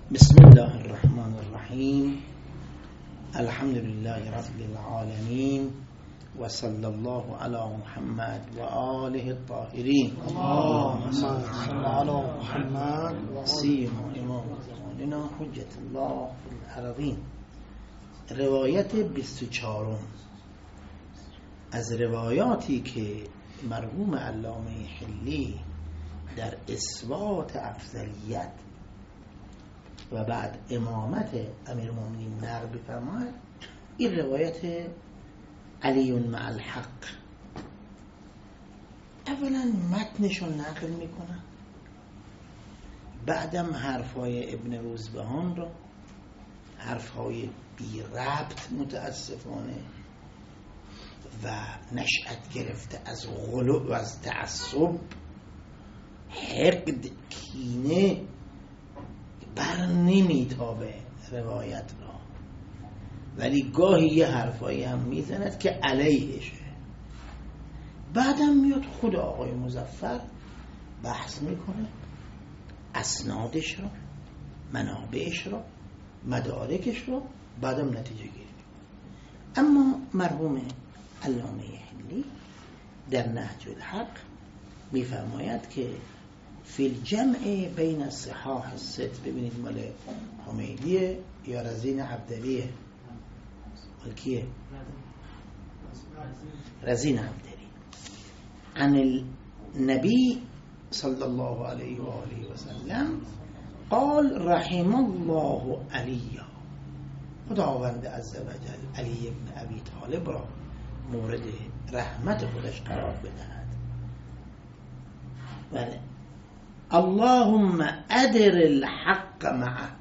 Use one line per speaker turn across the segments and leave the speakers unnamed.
بسم الله الرحمن الرحیم. الحمد لله رب العالمین و صلی الله علی محمد و آله الطاهرین.
اللهم صل علی محمد
سیما امام زماننا حجت الله فی الارضین. روایت 24 از روایاتی که مرحوم علامه حلی در اثبات افضلیت و بعد امامت امیرالمومنین نقل بفرماید، این روایت علی مع الحق. اولا متنشو نقل میکنن، بعدم حرفای ابن روزبهان رو، حرفای بی ربط متاسفانه و نشأت گرفته از غلو و از تعصب، حقد، کینه، بر نمیتابه روایت را، ولی گاهی یه حرفایی هم میزند که علیهشه. بعدم میاد خود آقای مظفر بحث میکنه اسنادش را، منابعش را، مدارکش را، بعدم نتیجه گیری. اما مرحوم علامه حلی در نهج الحق میفرماید که فی الجمع بین الصحاح الست، ببینید مال حمیدیه یا رزین عبدلیه؟ مال کیه؟ رزین عبدلی. عن النبی صلی الله علیه و آله و سلم قال رحم الله علی، خداوند عزوجل علی ابن ابی طالب را مورد رحمت خودش قرار بدهد. بله، اللهم ادر الحق معه،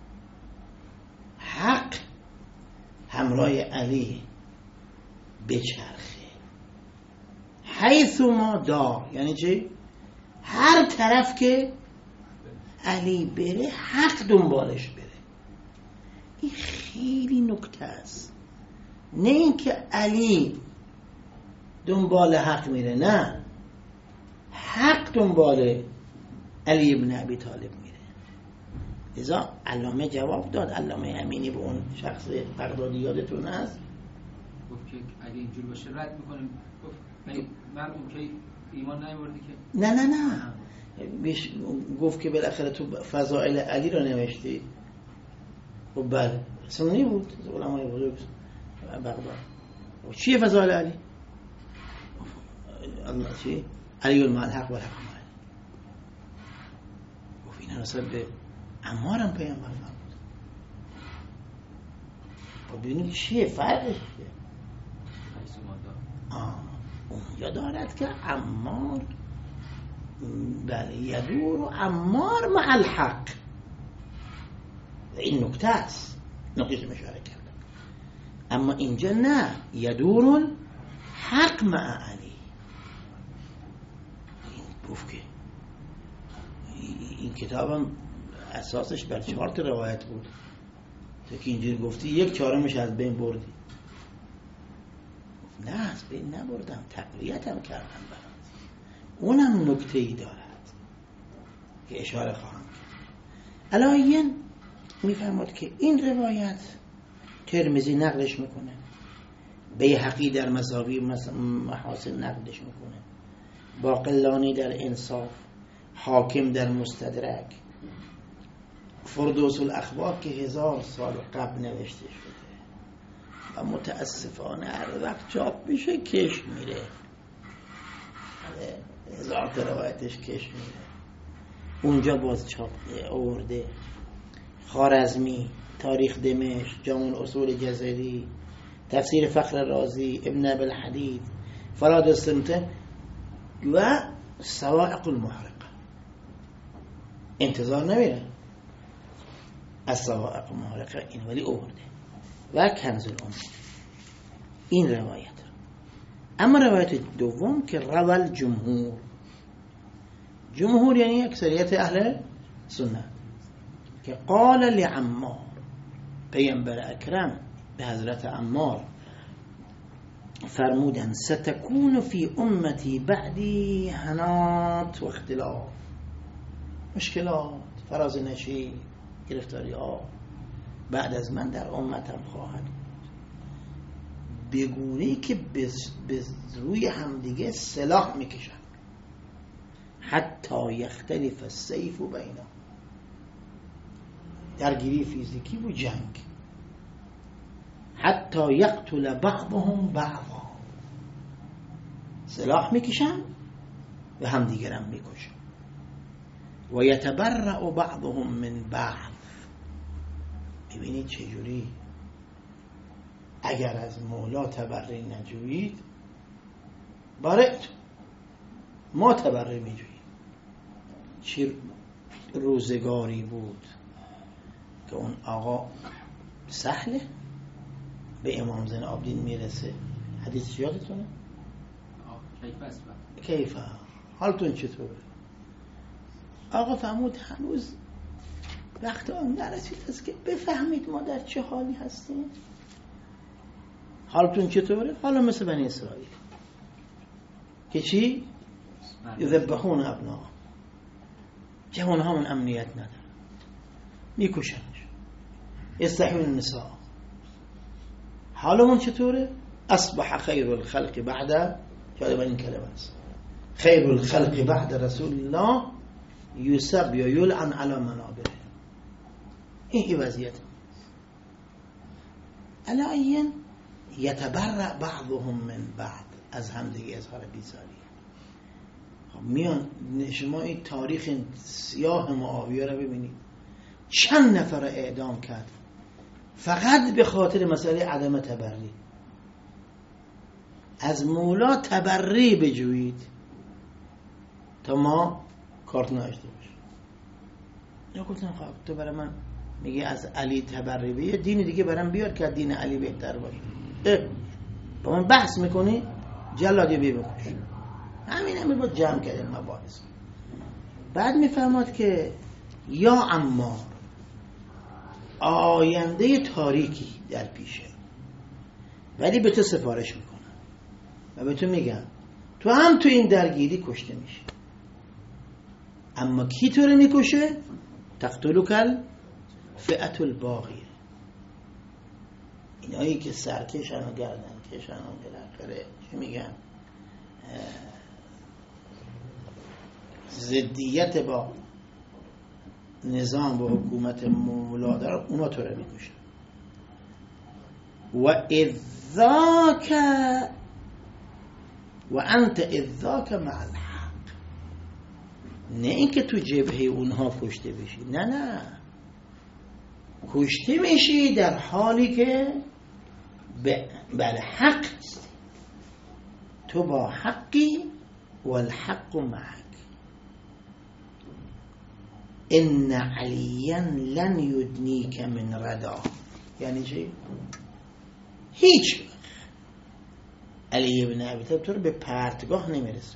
حق همراه علی بچرخه، حیث ما دار، یعنی چی؟ هر طرف که علی بره حق دنبالش بره. این خیلی نکته است، نه اینکه علی دنبال حق میره، نه، حق دنبال علی ابن ابی طالب میره. لذا علامه جواب داد، علامه امینی به اون شخص بغدادی، یادتون هست؟
گفت که اگه اینجور باشه رد میکنیم. گفت من اون که ایمان نیاوردی که
نه گفت که بالاخره تو فضائل علی رو نوشتی. خب بله، سنی بود، علمای بزرگ بغداد. چیه فضائل علی؟ الله چی؟ علی مع الحق و الحق مع علی. گفت این نسبت به عمار هم پیامبر فرمود. خب ببینید چیه فرقش چیه؟ اونجا دارد که عمار، بله، یدور و عمار مع الحق. این نکته است، نکتهش اشاره کرد. اما اینجا نه، یدور حق مع علی. این گفت که این کتابم اساسش بر 4 روایت بود، تو که اینجوری گفتی 1/4 از بین بردی. نه، از بین نبردم، تقویتم کردم برات. اونم نکته‌ای دارد که اشاره خواهم کرد. علایین میفرماد که این روایت ترمذی نقلش میکنه، بیهقی در مساوی محاسن نقلش میکنه، باقلانی در انصاف، حاکم در مستدرک، فردوس الاخبار که 1000 سال قبل نوشته شده و متاسفانه هر وقت چاپ میشه کش میره، 1000 تا روایتش کش میره. اونجا باز چاپ آورده. خوارزمی، تاریخ دمشق، جامع الاصول جزری، تفسیر فخر رازی، ابن ابی الحدید، فراد السمته و صواعق المحرقه. انتظار نمیره از صواعق المحرقه این، ولی آورده. و کنز الامه، این روایت. اما روایت دوم که روال جمهور یعنی اکثریت اهل سنت، که قال لعمار، پیامبر اکرم به حضرت عمار فرمودن ستکون فی امتی بعدی حنات و اختلاف، مشکلات، فراز نشی، گرفتاری ها بعد از من در امتم خواهد بود، به گونه‌ای که به روی همدیگه سلاح میکشن، حتی یختلف السیف بینا، درگیری فیزیکی و جنگ، حتی یقتل بعضهم بعضا، سلاح میکشن و همدیگرم میکشن، و یتبرأ بعضهم من بعض. ببینید چجوری اگر از مولا تبرئ نجویید برئت، ما تبرئ میجوییم. چه روزگاری بود که اون آقا سهله به امام زین العابدین میرسه، حدیث یادتونه؟ کیفه حالتون چطوره؟ آقا فرمود هنوز وقت آن نرسید است که بفهمید ما در چه حالی هستیم. حالتون چطوره؟ حالا مثل بنی اسرائیل که چی؟ یذبحون ابنا، جوان همون امنیت نداره، میکشنش، یستحیون النساء. حالمون چطوره؟ اصبح خیر الخلق بعد، شاید این کلمه است، خیر الخلق بعد رسول الله یسب یا یلعن علی منابره. این وضعیت علایین یتبرأ بعضهم من بعض، از همدیگه اظهار بیزاری. خب میان شما این تاریخ سیاه معاویه رو ببینید، چند نفر اعدام کرد فقط به خاطر مسئله عدم تبرئ. از مولا تبرئ بجویید تا ما کارت ناشته باشیم. یا گفتم خب تو برای من میگه از علی تبرئ به، یه دین دیگه برام بیار که دین علی بهتر باشه. با من بحث میکنی جلادی بکش. همین با جمع کردن مباحث. بعد میفهمد که یا عمار آینده تاریکی در پیشه، ولی به تو سفارش میکنم و به تو میگم تو هم تو این درگیری کشته میشی. اما کی تو رو میکشه؟ تقتلک فئة الباغیه. اینایی که سرکشن و گردن کشن و بالاخره چی میگن ضدیت با نظام و حکومت مولا داره، اونا تو رو میکشن. و اذاک و انت اذاک مع الحق، نه اینکه تو جبهه اونها کشته بشی، نه کشته میشی در حالی که بله حق هستی، تو با حقی و الحق معک. ان علیا لن یدنیک من ردا، یعنی چی؟ هیچ علی ابن ابی طالب تو رو به پرتگاه نمیرسه.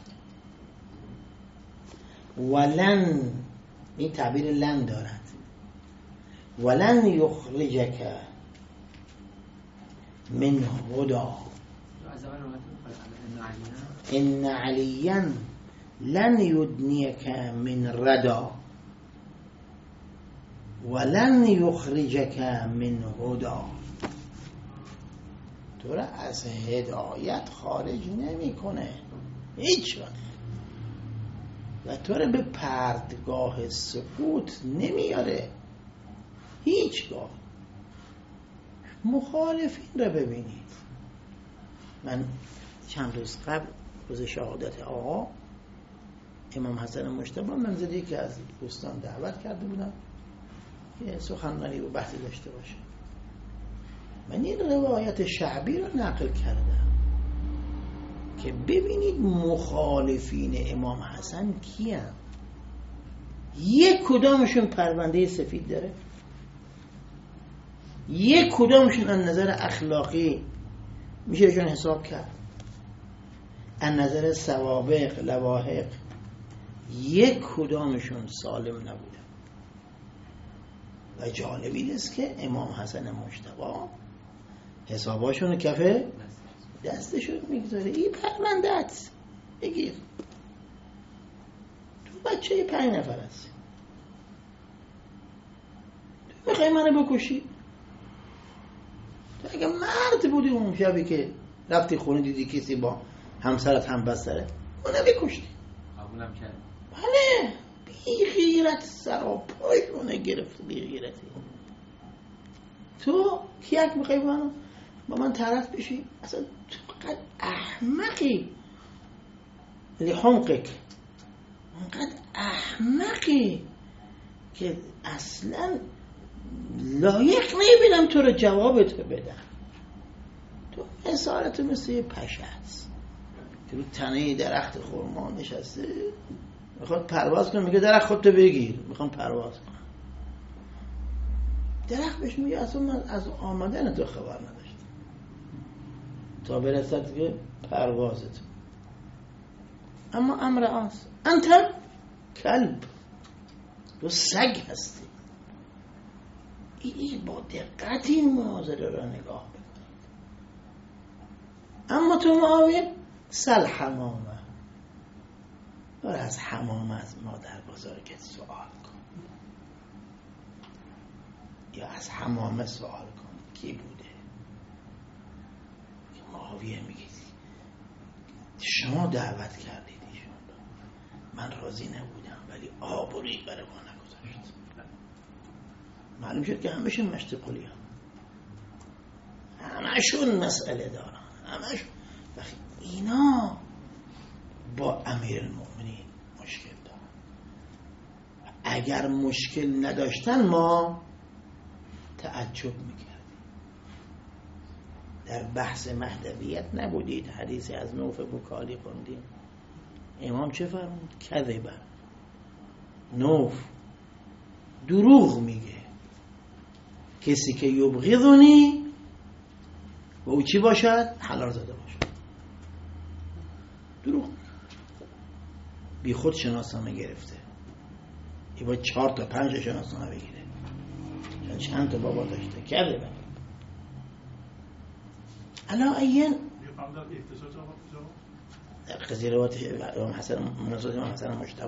ولن، این تعبیر لن دارد، ولن یخرجک من هدا، ان علیا لن یدنیک من ردا ولن یخرجک من هدا، تو را از هدایت خارج نمی کنه هیچ وقت و تو را به پرتگاه سقوط نمیاره هیچگاه. مخالفین را ببینید. من چند روز قبل روز شهادت آقا امام حسن مجتبی منزلی که از دوستان دعوت کرده بودم که سخنرانی و بحثی داشته باشه. من این روایت شعبی رو نقل کردم که ببینید مخالفین امام حسن کیان. یک کدامشون پرونده سفید داره؟ یک کدامشون از نظر اخلاقی میشه جون حساب کرد؟ از نظر سوابق لواحق یک کدامشون سالم نبوده. و جالبی است که امام حسن مجتبی حساباشون کف دستشون میگذاره. این پرونده‌ات بگیر، تو بچه 5 نفر هست، میخوای منو بکشی؟ تو اگه مرد بودی اون شبی که رفتی خونه دیدی کسی با همسرت هم بستره اونو بکشتی.
قبولم کرد.
بله، بی غیرت سراپایشونه گرفت. بی غیرتی تو کیک میخوای با من طرف بشی؟ اصلا تو قد احمقی لحمقک، اونقدر احمقی که اصلا لایق نمیبینم تو رو جوابتو بدم. تو مثالتو مثل یه پشه هست که رو تنه درخت خرما نشسته میخواد پرواز کنه، میگه درخت خودتو بگیر، میخوام پرواز کنم. درخت بهش میگه اصلا من از آمدن تو خبر نداشتم تا برسد که پروازت. اما امر آس انت کلب، تو سگ هستی. این با دقت این مناظره را نگاه بکنید. اما تو معاویه سل حمامه، برو از حمامه از مادر بزرگت سوال کن، یا از حمامه سوال کن کی بوده. معاویه میگه شما دعوت کردید ایشون، من راضی نبودم ولی آبرویی برای ما نگذاشت. معلوم شد که همشون مشت قلی همشون مسئله دارن، همشون. وقتی اینا با امیرالمؤمنین مشکل دارن، اگر مشکل نداشتن ما تعجب میکردیم. در بحث مهدویت نبودید حدیث از نوف بکالی خوندیم؟ امام چه فرمود؟ کذبه، نوف دروغ میگه. کسی که یبغضنی و او چی باشد؟ حلال زاده باشد. دروغ میگه، بی خود شناسنامه گرفته، ای با 4 تا 5 شناسنامه بگیره، چند تا بابا داشته. کذبه. علا این قضیه روایت امام حسن منصور امام حسن مجتبی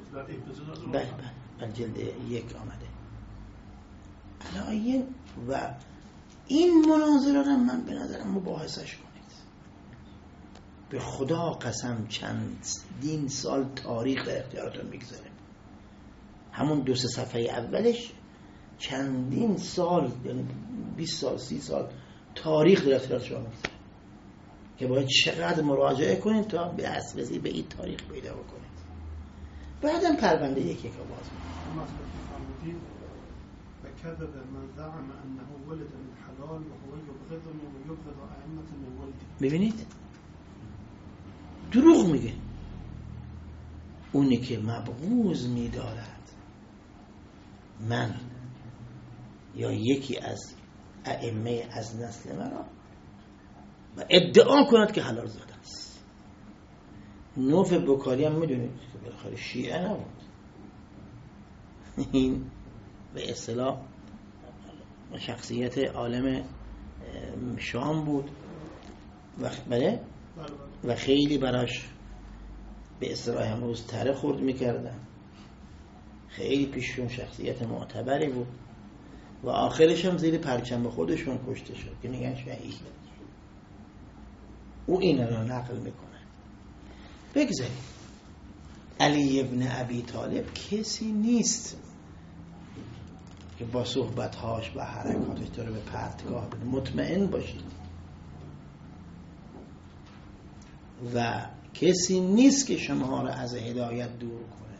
بله جلد 1 آمده. علا این و این مناظره را من به نظرم مباحثش کنید. به خدا قسم چندین سال تاریخ در اختیاراتون میگذاره. همون 2-3 صفحه اولش چندین سال، یعنی 20 سال 30 سال تاریخ در اختیار شما میگذاره که باید چقدر مراجعه کنید تا به دسترسی به این تاریخ پیدا بکنید. بعدم پرونده یکی که باز
می‌کنید. و کذب من زعم انه ولد من حلال و هو یبغضنی و یبغض ائمة من ولدی.
ببینید دروغ میگه. اونی که مبغوض می‌دارد من یا یکی از ائمه از نسل مرا و ادعا کند که حلال زاده است. نوف بکاری هم میدونید که بالاخره شیعه نبود، این به اصطلاح شخصیت عالم شام بود و خیلی براش به اصطلاح امروز تره خورد میکردن. خیلی پیششون شخصیت معتبری بود و آخرش هم زیر پرچم خودشون کشته شد که میگن شهید. او این را نقل میکنه. بگذاریم علی ابن ابی طالب کسی نیست که با صحبتهاش و حرکاتش تو رو به پرتگاه بده. مطمئن باشید. و کسی نیست که شما را از هدایت دور کنه.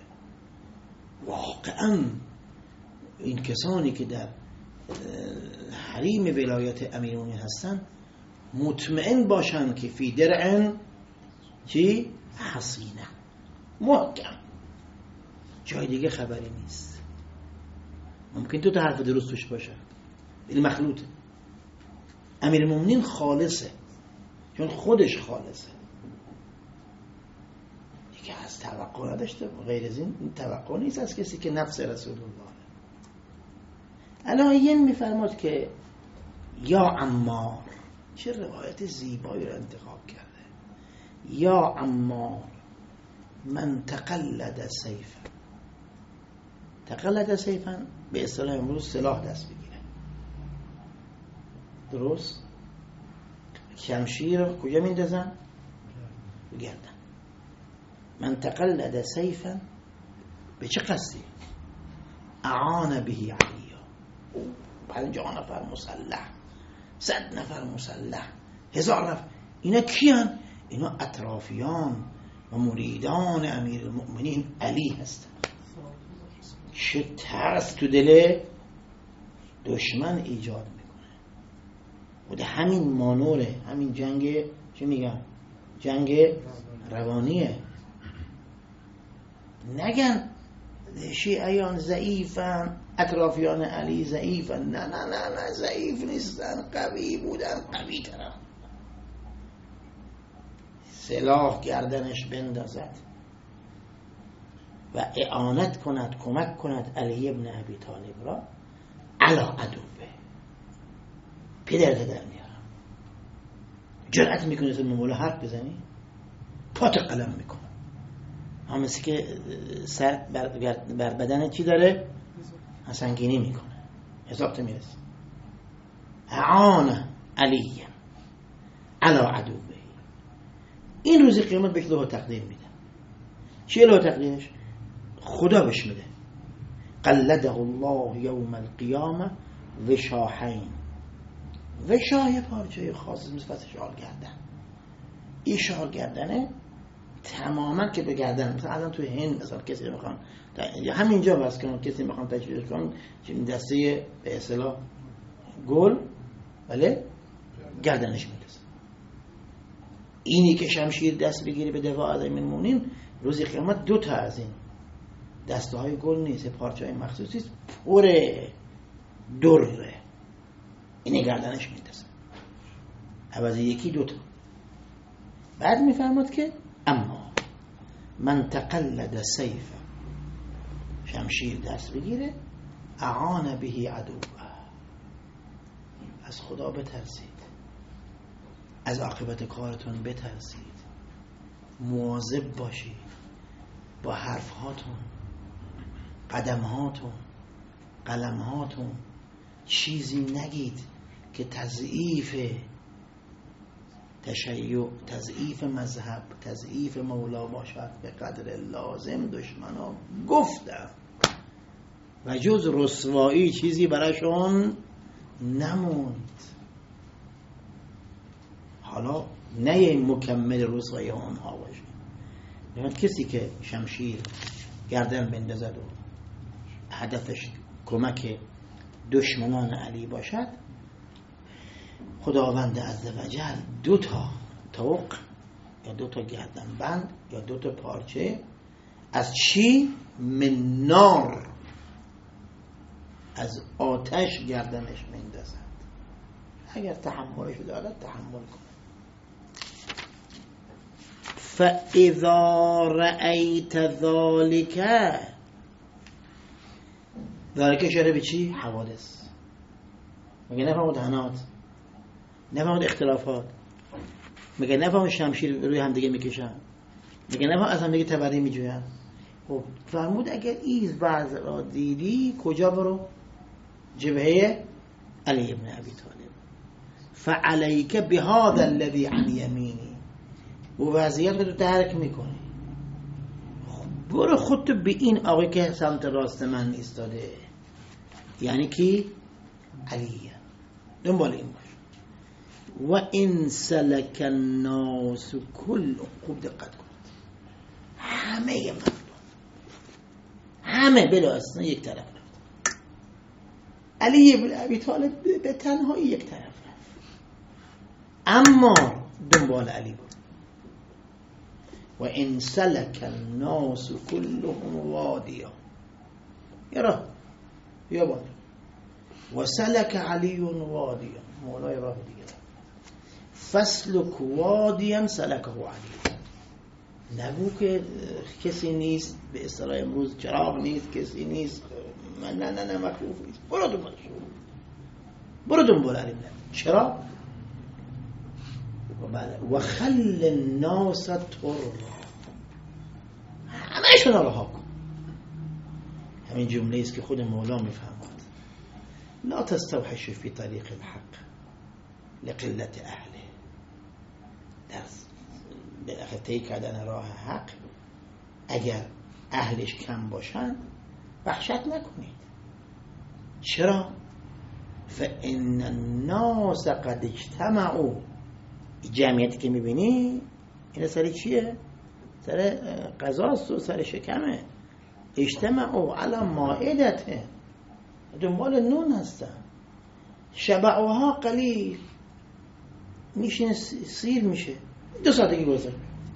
واقعا این کسانی که در حریم ولایت امیرالمومنین هستن مطمئن باشن که فی درعن چی؟ حصینه، محکم، جای دیگه خبری نیست. ممکن تو حرف درست توش باشه، این مخلوطه. امیرالمومنین خالصه چون خودش خالصه، دیگه از توقع نداشته. غیر از این توقع نیست از کسی که نفس رسول الله. علایین میفرماد که یا عمار، چه روایت زیبایی رو انتخاب کرده. یا عمار من تقلد سیفا، تقلد سیفا به اصطلاح امروز سلاح دست بگیره. درست؟ شمشیر رو کجا میندازن؟ بگردن. من تقلد سیفا به چه قصدی؟ اعان بهی علیا. 50 نفر مسلح، 100 نفر مسلح، 1000 نفر. اینا کیان؟ اینا اطرافیان و مریدان امیر المؤمنین علی هستن. چه ترس تو دل دشمن ایجاد میکنه. و ده همین مانوره، همین جنگ چه میگن؟ جنگ روانیه. نگن شیعیان ضعیفن، اطرافیان علی ضعیفن. نه نه نه نه، ضعیف نیستن، قوی بودن، قوی ترن. سلاح گردنش بندازد و اعانت کند، کمک کند علی ابن ابی طالب را علی عدوه. پدر میارم. جرأت میکنی تو مولا حرف بزنی؟ پات قلم میکنه. هم مثل که سر بر بدن چی داره؟ سنگینی میکنه. حساب تو میرسه. اعان علی علی عدوه. این روز قیامت بهش لوح تقدیم میده. چیه لوح تقدیمش؟ خدا بهش میده. قلده الله یوم القیامه وشاحین. وشاه پارچه خاص مثل شال گردن. این شال گردنه تماما که به گردن، مثلا الان تو هند مثلا کسی میخوان همینجا بس کنن، کسی میخوان تجویز کنن دسته به اصطلاح گل بله گردنش میرسه. اینی که شمشیر دست بگیری به دفاع از المؤمنین روز قیامت 2 تا از این دسته های گل نیست، پارچه های مخصوصی است، پر دره. اینه گردنش میرسه. عوض یکی 2 تا. بعد میفرماد که اما من تقلد سیف، شمشیر دست بگیره، اعان بهی عدوه. از خدا بترسید، از عاقبت کارتون بترسید، مواظب باشید با حرفهاتون، قدمهاتون، قلمهاتون. چیزی نگید که تضعیف تشیع، تضعیف مذهب، تضعیف مولا باشد. به قدر لازم دشمنا گفتم و جز رسوایی چیزی براشون نموند. حالا نه مکمل رسوایی اونها باشه. یعنی کسی که شمشیر گردن بندازد و هدفش کمک دشمنان علی باشد، خداوند عزوجل 2 تا طوق یا 2 تا گردن بند یا 2 تا پارچه از چی؟ من نار، از آتش گردنش میندازد. اگر تحملش دارد تحمل کن. فاذا رأیت ذالک، ذالک اشاره به چی؟ حوادث. مگه نفهمود هنات؟ نفهمود اختلافات؟ مگه نفهمود شمشیر روی هم دیگه میکشن؟ مگه نفهمود از هم دیگه تبری میجوین؟ خب فرمود اگر این وضع را دیدی کجا برو؟ جبهه علی ابن ابی طالب. فعلیک بهذا الذی عن یمینی. و وضعیت رو درک میکنی. برو خودتو به این آقای که سمت راست من ایستاده، یعنی کی؟ علیه، دنبال این باش. و این سلک الناس کل، خوب دقت کنید، همه مردم، همه بلا استثنا یک طرف رفت. علی ابن ابی طالب به تنهایی یک طرف رفت، اما دنبال علی بود. و این سلک الناس كلهم وادیا، یرا یا باید و سلک علی وادیا، مولای راه دیگه، فسلک وادیا سلکه علی. نگو که کسی نیست، به اصطلاح امروز چراغ نیست، کسی نیست، نه مخلوف نیست، برو دنبالش، برو دنبال علی. چرا؟ و خل الناس طر، همه‌شون رها کن. همین جمله است که خود مولا میفهمد: لا تستوحش فی طریق الحق لقلت اهله. در طی کردن راه حق اگر اهلش کم باشن وحشت نکنید. چرا؟ فإن الناس قد اجتمعوا. جمعیتی که میبینی این سر چیه؟ سر قضاست و سر شکمه. اجتمعوا علی مائدته، دنبال نون هستن. شبعوها قلیل، میشین سیر میشه 2 ساعتی گذشت.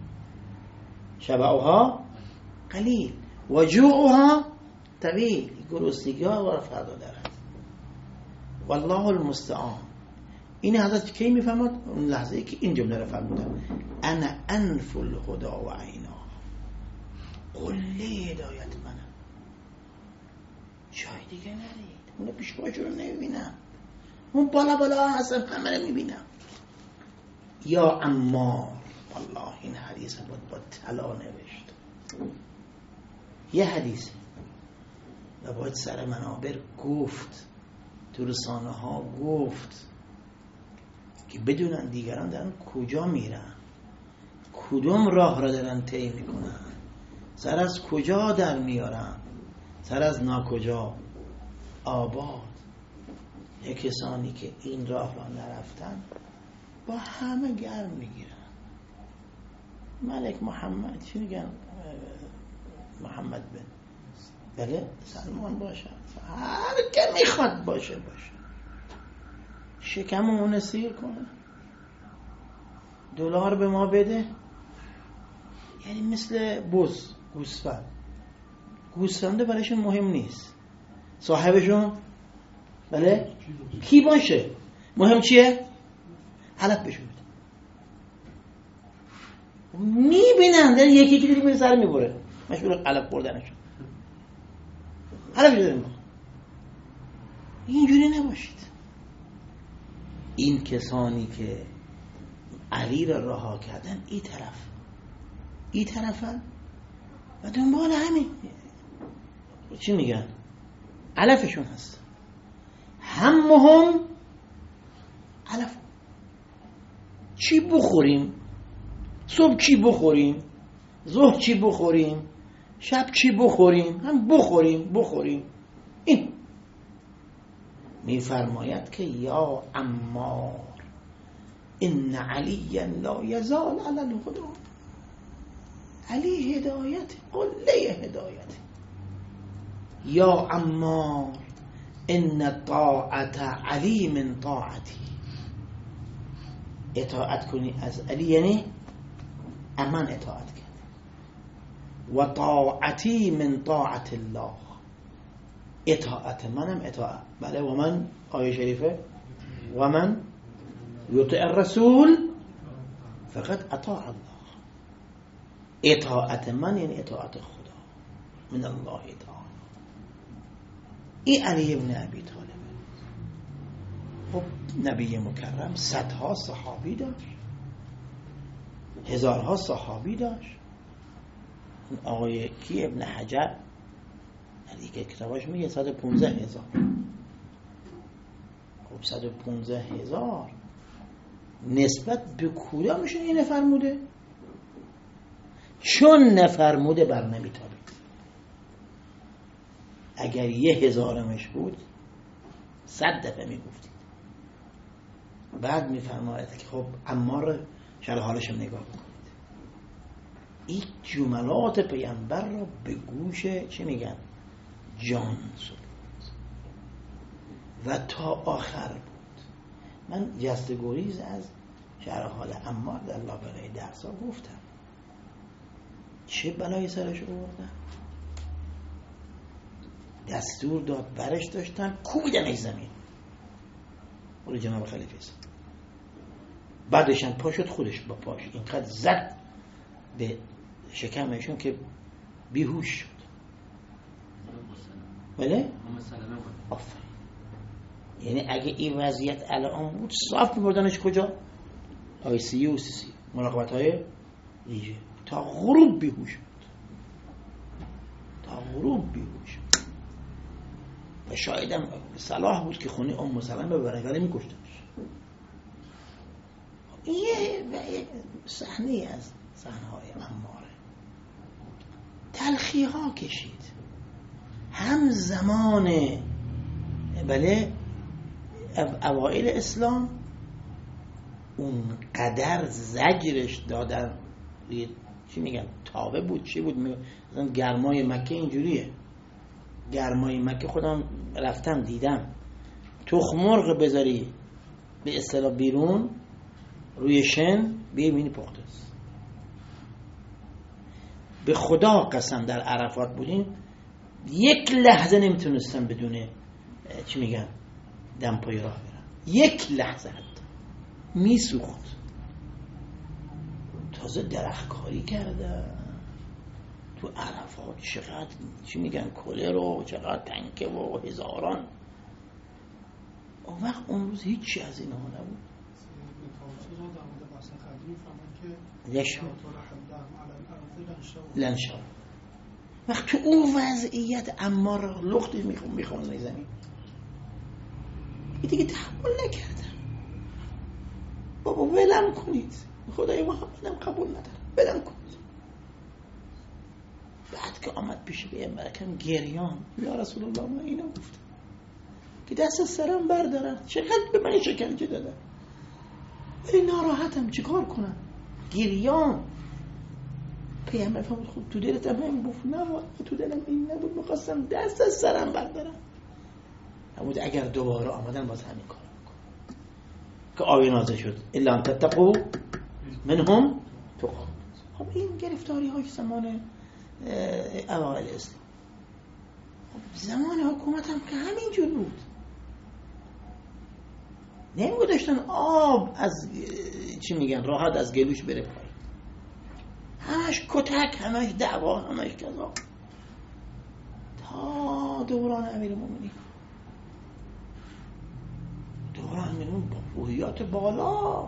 شبعوها قلیل و جوعها طویل. گرسنگی ها و فردا دارد. والله المستعان. این حضرت کی میفهمد؟ اون لحظه ای که این جمله رو فرمودن: انا انف الهدى و عینا. قله هدایت منم، جای دیگه نرید. اون پیشواش رو نمیبینم، اون بالا بالا هستم همه رو میبینم. یا عمار، والله این حدیث بود با طلا نوشت. یه حدیث و باید سر منابر گفت، تو رسانه ها گفت که بدونن دیگران دارن کجا میرن، کدوم راه را دارن طی میکنن، سر از کجا در میارن، سر از ناکجا. آباد. یک کسانی که این راه را نرفتن با همه گرم میگیرن. ملک محمد چی میگن؟ محمد بله سلمان باشه، هر که میخواد باشه شکممون سیر کنه، دلار به ما بده. یعنی مثل بز، گوسفنده برایشون مهم نیست صاحبشون بله کی باشه، مهم چیه؟ علف بشون بده. میبینن در یکی که دیگه سر میبره مشغول علف بردنشون. علف بده. اینجوری نباشید. این کسانی که علی را رها کردن این طرفن و دنبال همین چی میگن؟ علفشون هست. همهم علف. چی بخوریم؟ صبح چی بخوریم؟ ظهر چی بخوریم؟ شب چی بخوریم؟ هم بخوریم. این میفرماید که یا عمار ان علی لا یزال علی الهدى. علی هدایت، قله هدایت. یا عمار ان طاعت علی من طاعتی. اطاعت کنی از علی یعنی من اطاعت کرد. و طاعتی من طاعت الله. اطاعت منم اطاعت. بله و من آیه شریفه و من یطع الرسول فقط اطاع الله. اطاعت من یعنی اطاعت خدا من الله تعالی. این علی ابن ابی طالب. خب نبی مکرم صدها صحابی داشت، هزارها صحابی داشت. آقای کی ابن حجر دیگه کتاباش میگه 115,000. خب 115,000 نسبت به کجا میشه این نفرموده؟ چون نفرموده بر نمیتابید. اگر 1,000مش بود 100 دفعه میگفتید. بعد میفرماید که خب عمار شرح حالش رو نگاه کنید. این جملات پیامبر رو به گوش چی میگن؟ جان سپرد و تا آخر بود. من جسته گریز از شرح حال عمار در لابلای درسا گفتم چه بلایی سرش آوردن. دستور داد برش داشتن کوبیدنش زمین. ولی جناب خلیفه بعدشن پا شد خودش با پاش اینقدر زد به شکمشون که بیهوش شد. بله؟ آفرین. یعنی اگه این وضعیت الان بود صاف می‌بردنش کجا؟ آیسیو و سیسی مراقبت‌های ویژه. تا غروب بیهوش بود. و شایدم صلاح بود که خونه ام سلمه ببره ولی میکشتنش. یه صحنه از صحنه‌های عماره تلخی ها کشید. هم زمان بله اوائل اسلام اون قدر زجرش دادن، چی میگن تابه بود، چی بود، مثلا گرمای مکه اینجوریه. گرمای مکه خودم رفتم دیدم، تخم مرغ بذاری به اصطلاح بیرون روی شن ببینی پخته است. به خدا قسم در عرفات بودیم یک لحظه نمیتونستم بدون چی میگن دم پای راه برم، یک لحظه حتی میسوخت. تازه درخت کاری کرده تو عرفات، چقدر چی میگن کله رو، چقدر تنکه و هزاران. اون وقت اون روز هیچی از این ها نبود. لنشا وقت تو اون وضعیت عمار لختی میخوام زمین دیگه تحمل نکردم. بابا ولم کنید، خدای محمدم قبول ندارم، ولم کنید. بعد که آمد پیش پیغمبر اکرم گریان، یا رسول الله من اینو گفتم که دست سرم بردارن، چقدر به من شکنجه دادن ولی ناراحتم، چیکار کنم؟ گریان. پیغمبر فرمود خود تو دلت هم این گفت نه تو دلم این نبود، می‌خواستم دست از سرم بردارم. فرمود اگر دوباره آمدن باز همین کارو میکنم. که آیه نازل شد الا ان تتقوا منهم تقوا. خب این گرفتاری های زمان اوائل اسلام، زمان حکومت هم که همینجور بود. نمیگذاشتن آب از چی میگن راحت از گلوش بره پایین، همش کتک، همش دعوا، همش کذا، تا دوران امیرالمومنین. دوران امیرالمومنین با روحیات بالا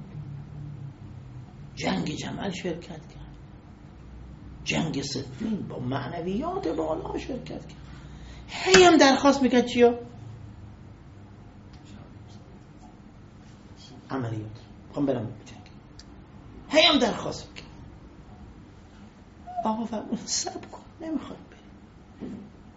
جنگ جمل شرکت کرد، جنگ صفین با معنویات بالا شرکت کرد. هی هم درخواست میکرد چیا؟ عملیات، میخوام برم بجنگ. هی هم درخواست میکرد. آقا فرمود صبر کن، نمیخواد بری.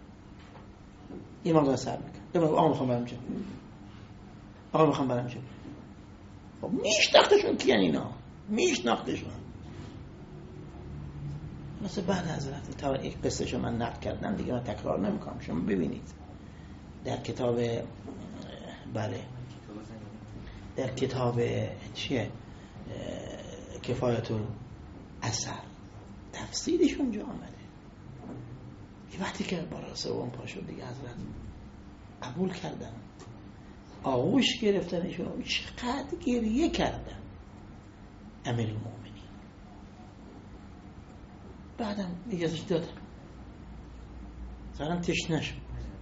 یه مقدار صبر میکرد. آقا میخوام برم جنگ. آقا میخوام برم جنگ. خب میشناختشون کیان اینا؟ میشناختشون. مثل بعد حضرت تا یک قصهشو من نقل کردم دیگه، من تکرار نمیکنم، شما ببینید در کتاب بله در کتاب چیه کفایت الاثر تفسیرشون جا آمده. وقتی که بار سوم پا شد دیگه حضرت قبول کردن، آغوش گرفتنشون، چقدر گریه کردن امیرالمومنین. بعدم اجازهش دادم زرم تشنه شد،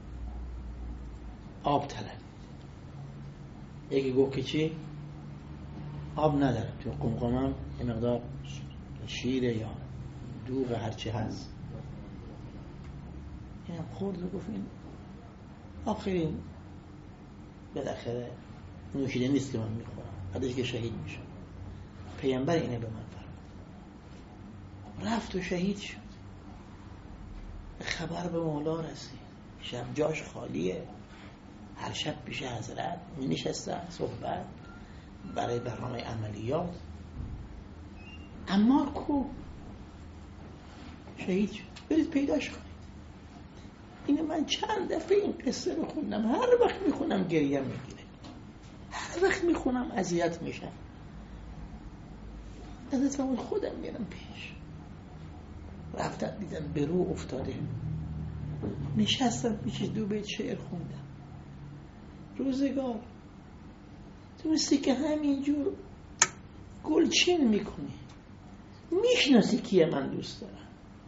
آب طلب. یکی گفت که چی؟ آب ندارم، تو قمقمم یه مقدار شیره یا دوغ هرچی هست. اینم خورد و گفت این آخرین بالاخره نوشیده نیست که من میخورم، بعدش که شهید میشم. پیامبر اینه به من فرمود. رفت و شهید شد. خبر به مولا رسید، شب جاش خالیه، هر شب پیش حضرت می نشستن صحبت برای برنامه عملیات. عمار کو؟ شهید شد. برید پیداش کنید. اینه من چند دفعه این قصه رو خوندم، هر وقت میخونم گریه میگیره، هر وقت میخونم اذیت میشم. از خودم میرم پیش. رفتن دیدم به رو افتاده، نشستم پیش دو بیت شعر خوندم. روزگار تو مثلی که همینجور گلچین میکنی، میشناسی کیه من دوست دارم،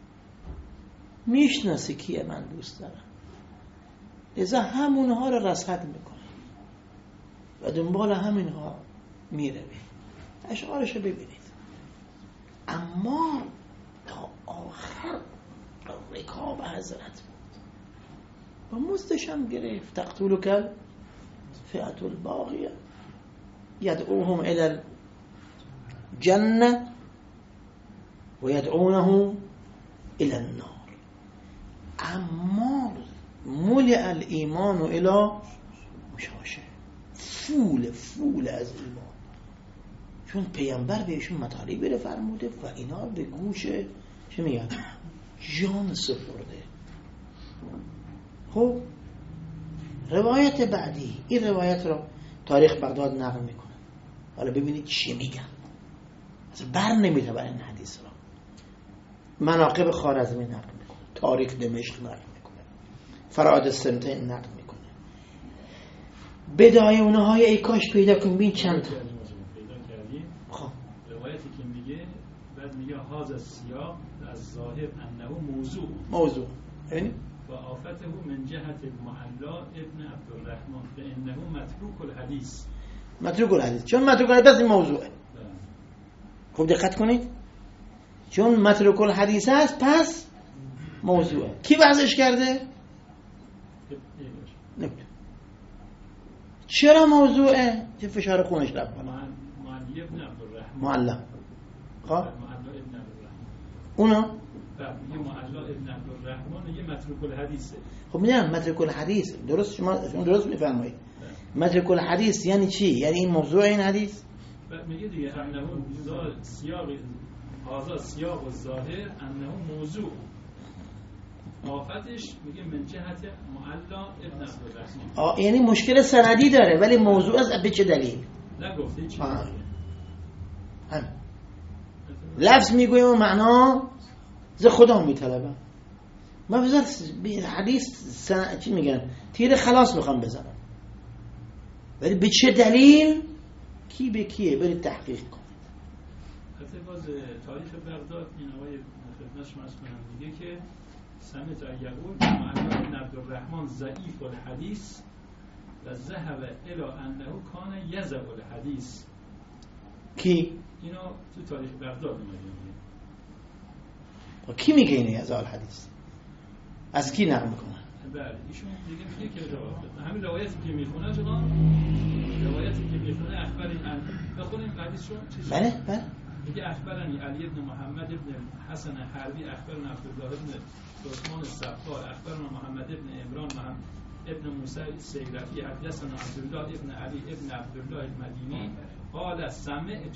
میشناسی کیه من دوست دارم، لذا همونها رو رصد میکنی و دنبال همینها میروی. اشعارشو ببینید. اما تا آخر رکاب حضرت بود، و مزدش هم گرفت. تقتلک فئة الباغیه یدعوهم الی الجنه و یدعونه الی النار. عمار ملئ الایمان الی مشاشه، فول از ایمان، چون پیامبر بهشون مطالبی رو فرموده و اینا به گوش چه میگن جان سپرده. خب روایت بعدی، این روایت رو تاریخ بغداد نقل میکنه. حالا ببینید چی میگن، اصلا بر نمیده بر این حدیث رو. مناقب خوارزمی نقل میکنه، تاریخ دمشق نقل میکنه، فرائد السنتین نقل میکنه. بدایه اونهای ای کاش پیدا کنیم بین چند تا
پیدا کردیم. خب روایتی که میگه بعد میگه هذا السیاق از ظاهر انه موضوع
یعنی
و آفته من جهت المعلا ابن عبدالرحمن فانه متروک الحدیث. چون متروک الحدیث بس این موضوعه. خب دقت کنید، چون متروک الحدیث هست پس موضوعه. کی بحثش کرده؟ نمیدونم. چرا موضوعه؟ چه فشار خونش رفت بالا. معلی ابن عبدالرحمن.
معلا. خب
معلا ابن عبدالرحمن.
اونا
یه معلا ابن عبدالرحمن یه متروک الحدیثه.
خب میگم متروک الحدیث، درست شما درست میفرمایید. متروک الحدیث یعنی چی؟ یعنی این موضوع این حدیث؟
میگه دیگه انه سیاق الظاهر انه موضوع. آفتش میگه من جهت معلا ابن عبدالرحمن.
یعنی مشکل سندی داره ولی موضوع از به چه دلیل؟
نگفته چی؟
هم لفظ میگویم و معنا ز خدا میطلبم. ما بذار حدیث چی میگن؟ تیر خلاص میخوام بزنم، ولی به چه دلیل؟ کی به کیه؟ برید تحقیق کنید.
حتی باز تاریخ بغداد این آقای خدمتش مرز کنم میگه که سمت یقول معلا ابن عبدالرحمن ضعیف الحدیث و ذهب الی انه کان یضع الحدیث.
کی؟
اینو تو تاریخ بغداد میگه.
و کی میگه اینو یضع الحدیث؟ از کی نقل میکنه؟
بله ایشون میگه که همین روایتی که میخونه جناب، روایتی که میخونه اخباری بخونیم حدیثشو چیزی.
بله
میگه اخبرنی علی ابن محمد ابن حسن حربی اخبرنا عبدالله ابن عثمان الصفار اخبرنا محمد ابن عمران ابن موسی السیرفی حدثنا عبدالله ابن علی ابن عبدالله المدینی قال سمعت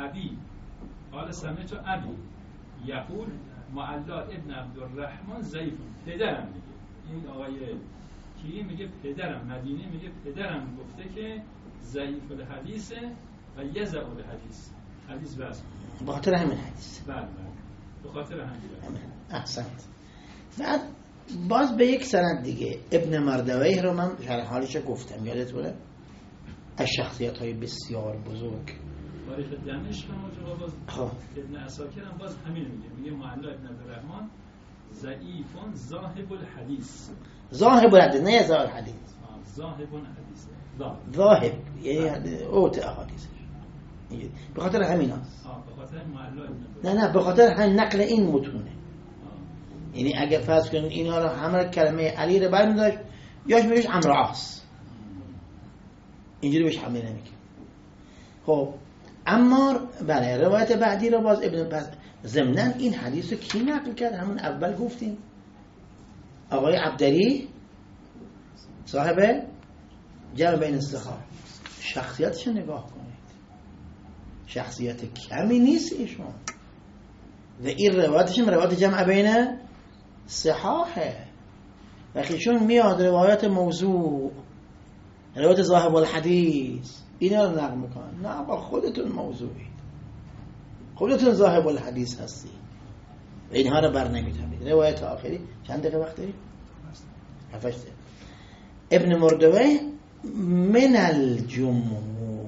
ابی یقول معلا ابن عبدالرحمن ضعیف. پدرم میگه، این آقای کی میگه پدرم مدینی میگه پدرم گفته که ضعیف الحدیثه و یضع الحدیث. حدیث بس
به خاطر همین حدیث.
بله به خاطر همین.
احسنت. بعد باز به یک سند دیگه ابن مردویه رو من شرح حالش گفتم، یادت بوده؟ از شخصیت‌های بسیار بزرگ
تاریخ دمشق هم باز ابن عساکر هم باز همین میگه معلا ابن عبدالرحمن ضعیفون ذاهب الحدیث.
ذاهب الحدیث نه ذاهب الحدیث.
ذاهب الحدیث.
ذاهب یعنی اوت احادیث. به خاطر همین هست.
به خاطر معلا ابن
نه به خاطر هم نقل این متونه. یعنی اگه فرض کنید اینا رو همه کلمه علی رو برمی‌داشت یاش میگه عمرو عاص، اینجوری بهش حمله نمی‌کنه. خب اما بله روایت بعدی رو باز ابن پس ضمناً این حدیث رو کی نقل کرد؟ همون اول گفتیم آقای عبدلی صاحب جمع بین الصحاح. شخصیتش نگاه کنید، شخصیت کمی نیست ایشون و این روایتش روایت جمع بین صحاحه. وقتیشون میاد روایت موضوع، روایت ذاهب الحدیث، اینا رو نقل میکنن. نه با خودتون موضوعید، خودتون ذاهب الحدیث هستی و اینها رو بر نمیتونید. روایت آخری چند دقیقه وقت داریم؟ ابن مردوی من الجمهور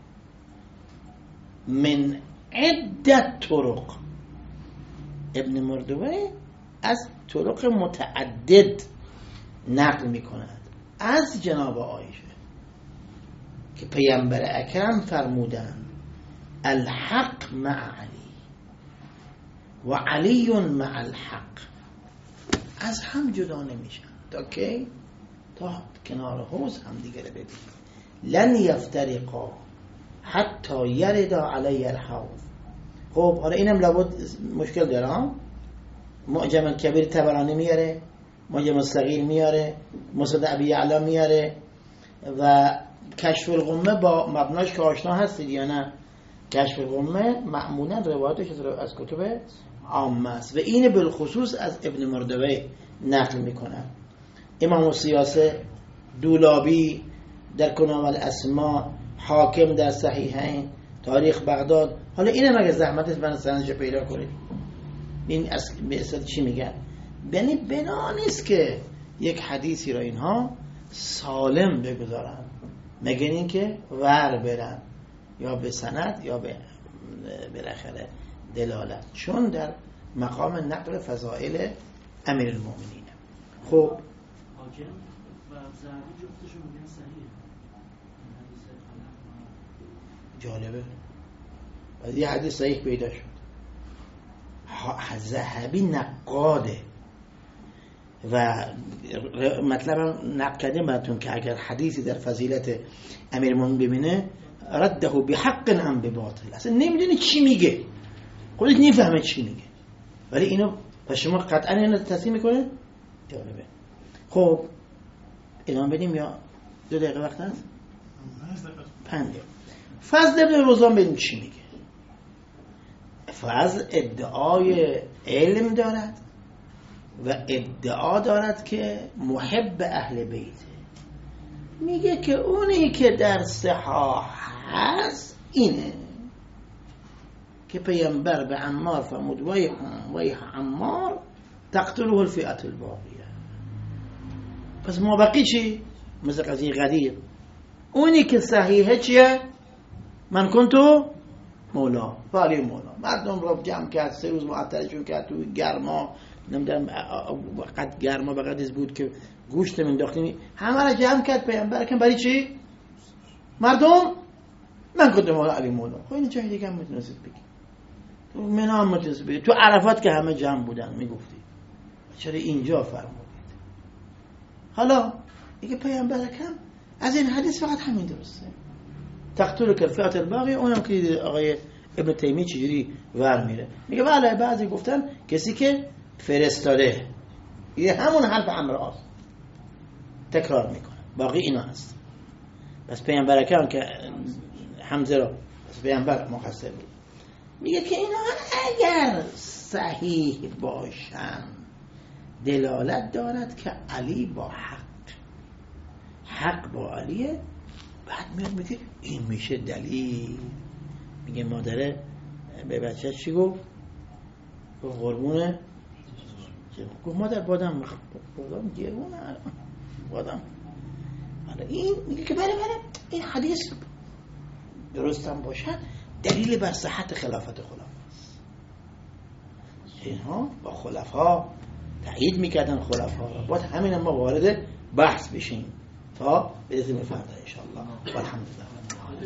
من عدت طرق. ابن مردوی از طرق متعدد نقل میکند از جناب عایشه که پیامبر اکرم فرمودند الحق مع علی و علی مع الحق، از هم جدا نمیشن تا کی؟ تا کنار حوض هم دیگه رو ببینیم. لن یفترقا حتی یردا علی الحوض. خب حالا اینم لابد مشکل داره ها. معجم کبیر طبرانی میاره، معجم صغیر میاره، مسند ابی یعلا میاره و کشف الغمه با مبناش که آشنا هستید یا نه؟ کشف الغمه معمولا روایتش از کتب عامه است و این بالخصوص از ابن مردوی نقل میکنن. امام السیاسه، دولابی در کنام الاسماء، حاکم در صحیحین، تاریخ بغداد. حالا اینم اگه زحمت است من سندش پیدا کنید. این اصلا چی میگن؟ یعنی بنا نیست که یک حدیثی را اینها سالم بگذارن مگر اینکه ور برن یا به سند یا به بالاخره دلالت، چون در مقام نقل فضائل امیر المؤمنین. خب
حاکم و ذهبی جفتشون میگن صحیحه.
جالبه. بعد یه حدیث صحیح پیدا شد. ذهبی نقاده و مطلبم نقل کردیم براتون که اگر حدیثی در فضیلت امیر المؤمنین ببینه رده بحق ام بباطل، اصلا نمیدونه چی میگه، خودش نمیفهمه چی میگه، ولی اینو پس شما قطعا اینو تصحیح میکنه. جالبه. خب ادامه بدیم یا 2 دقیقه وقت هست؟ 5 دقیقه. فضل ابن روزان ببینیم چی میگه. فضل ادعای علم دارد و ادعا دارد که محب اهل بیته. میگه که اونی که در صحاح هست اینه که پیامبر به عمار فرمود ویح عمار تقتله الفئة الباغیه. پس ما بقی چی؟ مثل قضیه غدیر، اونی که صحیحه چیه؟ من کنتو مولا ولی مولا. مردم رو جمع کرد، 3 روز معطلشون کرد تو گرما، نمیدونم وقت گرما بقدر بود که گوشت مینداختیم، همه را جمع کرد پیامبر کن برای چی؟ مردم من کنتو مولا علی مولا. خب این جای دیگه هم میتونستید بگی، تو منا هم میتونستید بگی، تو عرفات که همه جمع بودن میگفتی، چرا اینجا فرمودید؟ حالا دیگه پیامبر کم از این حدیث فقط همین درسته، تقتل الفئة الباغیه. اونم که آقای ابن تیمیه چجوری ور میره میگه بله بعضی گفتن کسی که فرستاده، یه همون حرف عمرو است تکرار میکنه، باقی اینا هست. بس پیامبر اکرم که حمزه رو بس پیامبر مقصر بود، میگه که اینا اگر صحیح باشن دلالت دارد که علی با حق با علیه. بعد میاد میگه این میشه دلیل. میگه مادره به بچه چی گفت؟ گفت قربونه، گفت مادر بادم گرونه بادم. حالا این میگه که بله این حدیث درست هم باشد دلیل بر صحت خلافت خلفاست. اینها با خلفا تایید میکردن خلفا را. باید همین ما وارد بحث بشیم تا برسیم فردا ان شاء الله. والحمدلله.